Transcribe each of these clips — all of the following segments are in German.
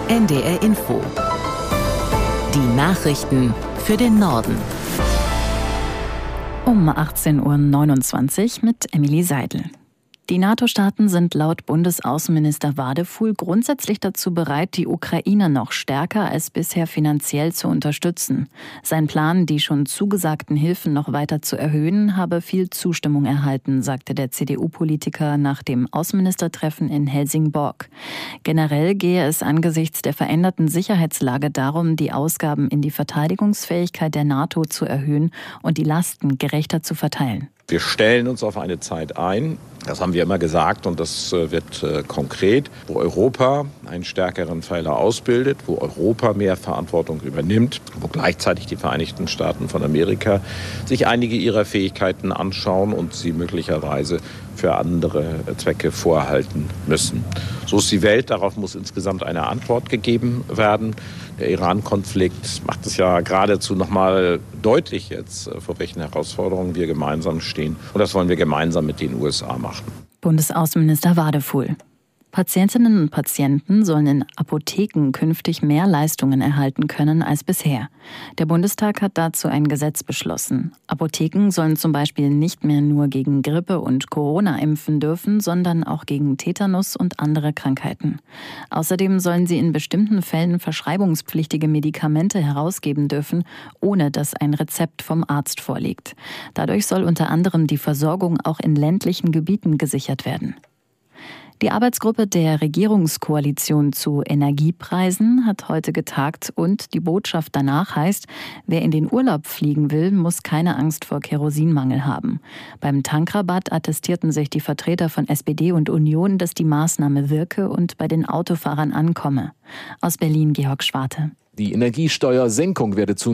NDR Info. Die Nachrichten für den Norden. Um 18.29 Uhr mit Emily Seidel. Die NATO-Staaten sind laut Bundesaußenminister Wadefuhl grundsätzlich dazu bereit, die Ukraine noch stärker als bisher finanziell zu unterstützen. Sein Plan, die schon zugesagten Hilfen noch weiter zu erhöhen, habe viel Zustimmung erhalten, sagte der CDU-Politiker nach dem Außenministertreffen in Helsingborg. Generell gehe es angesichts der veränderten Sicherheitslage darum, die Ausgaben in die Verteidigungsfähigkeit der NATO zu erhöhen und die Lasten gerechter zu verteilen. Wir stellen uns auf eine Zeit ein, das haben wir immer gesagt und das wird konkret, wo Europa einen stärkeren Pfeiler ausbildet, wo Europa mehr Verantwortung übernimmt, wo gleichzeitig die Vereinigten Staaten von Amerika sich einige ihrer Fähigkeiten anschauen und sie möglicherweise für andere Zwecke vorhalten müssen. So ist die Welt, darauf muss insgesamt eine Antwort gegeben werden. Der Iran-Konflikt macht es ja geradezu nochmal deutlich jetzt, vor welchen Herausforderungen wir gemeinsam stehen. Und das wollen wir gemeinsam mit den USA machen. Bundesaußenminister Wadefuhl. Patientinnen und Patienten sollen in Apotheken künftig mehr Leistungen erhalten können als bisher. Der Bundestag hat dazu ein Gesetz beschlossen. Apotheken sollen zum Beispiel nicht mehr nur gegen Grippe und Corona impfen dürfen, sondern auch gegen Tetanus und andere Krankheiten. Außerdem sollen sie in bestimmten Fällen verschreibungspflichtige Medikamente herausgeben dürfen, ohne dass ein Rezept vom Arzt vorliegt. Dadurch soll unter anderem die Versorgung auch in ländlichen Gebieten gesichert werden. Die Arbeitsgruppe der Regierungskoalition zu Energiepreisen hat heute getagt und die Botschaft danach heißt, wer in den Urlaub fliegen will, muss keine Angst vor Kerosinmangel haben. Beim Tankrabatt attestierten sich die Vertreter von SPD und Union, dass die Maßnahme wirke und bei den Autofahrern ankomme. Aus Berlin Georg Schwarte. Die Energiesteuersenkung werde zu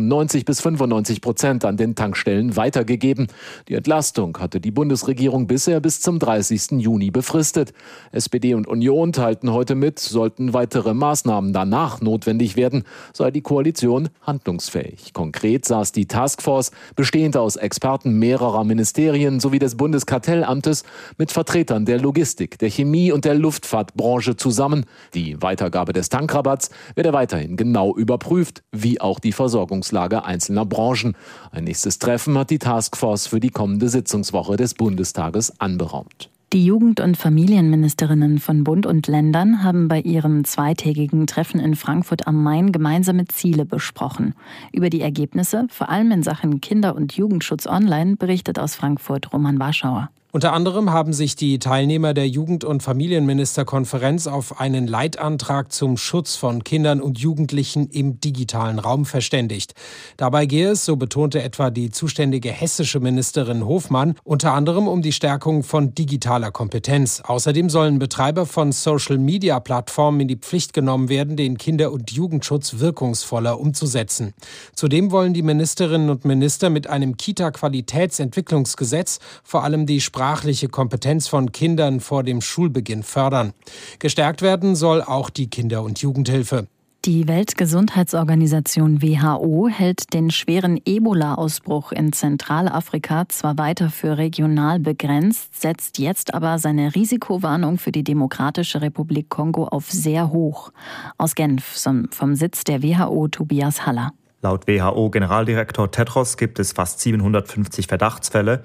90-95% an den Tankstellen weitergegeben. Die Entlastung hatte die Bundesregierung bisher bis zum 30. Juni befristet. SPD und Union teilten heute mit, sollten weitere Maßnahmen danach notwendig werden, sei die Koalition handlungsfähig. Konkret saß die Taskforce, bestehend aus Experten mehrerer Ministerien sowie des Bundeskartellamtes, mit Vertretern der Logistik, der Chemie und der Luftfahrtbranche zusammen. Die Weitergabe des Tankrabatts werde weiterhin genau überprüft, wie auch die Versorgungslage einzelner Branchen. Ein nächstes Treffen hat die Taskforce für die kommende Sitzungswoche des Bundestages anberaumt. Die Jugend- und Familienministerinnen von Bund und Ländern haben bei ihrem zweitägigen Treffen in Frankfurt am Main gemeinsame Ziele besprochen. Über die Ergebnisse, vor allem in Sachen Kinder- und Jugendschutz online, berichtet aus Frankfurt Roman Warschauer. Unter anderem haben sich die Teilnehmer der Jugend- und Familienministerkonferenz auf einen Leitantrag zum Schutz von Kindern und Jugendlichen im digitalen Raum verständigt. Dabei gehe es, so betonte etwa die zuständige hessische Ministerin Hofmann, unter anderem um die Stärkung von digitaler Kompetenz. Außerdem sollen Betreiber von Social-Media-Plattformen in die Pflicht genommen werden, den Kinder- und Jugendschutz wirkungsvoller umzusetzen. Zudem wollen die Ministerinnen und Minister mit einem Kita-Qualitätsentwicklungsgesetz vor allem die sprachliche Kompetenz von Kindern vor dem Schulbeginn fördern. Gestärkt werden soll auch die Kinder- und Jugendhilfe. Die Weltgesundheitsorganisation WHO hält den schweren Ebola-Ausbruch in Zentralafrika zwar weiter für regional begrenzt, setzt jetzt aber seine Risikowarnung für die Demokratische Republik Kongo auf sehr hoch. Aus Genf, vom Sitz der WHO Tobias Haller. Laut WHO-Generaldirektor Tedros gibt es fast 750 Verdachtsfälle.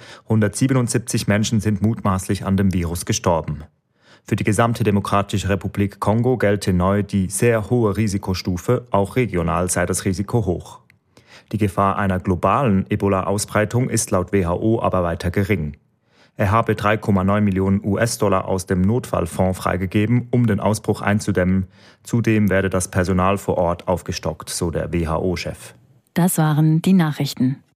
177 Menschen sind mutmaßlich an dem Virus gestorben. Für die gesamte Demokratische Republik Kongo gelte neu die sehr hohe Risikostufe, auch regional sei das Risiko hoch. Die Gefahr einer globalen Ebola-Ausbreitung ist laut WHO aber weiter gering. Er habe 3,9 Millionen US-Dollar aus dem Notfallfonds freigegeben, um den Ausbruch einzudämmen. Zudem werde das Personal vor Ort aufgestockt, so der WHO-Chef. Das waren die Nachrichten.